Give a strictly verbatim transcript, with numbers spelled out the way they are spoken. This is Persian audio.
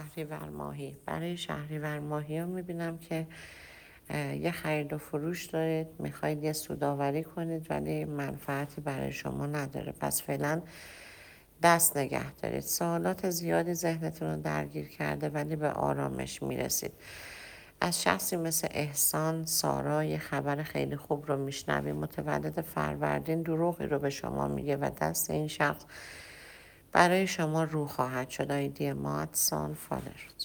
شهریور ماهی. برای شهریور ماهی ها میبینم که یه خرید و فروش دارید، میخواید یه سوداوری کنید ولی منفعتی برای شما نداره، پس فعلا دست نگه دارید. سوالات زیادی ذهنتون رو درگیر کرده ولی به آرامش میرسید. از شخصی مثل احسان سارا یه خبر خیلی خوب رو میشنویم. متولد فروردین دروغی رو به شما میگه و دست این شخص برای شما رو خواهد شد. آیدی مات سان فالرز.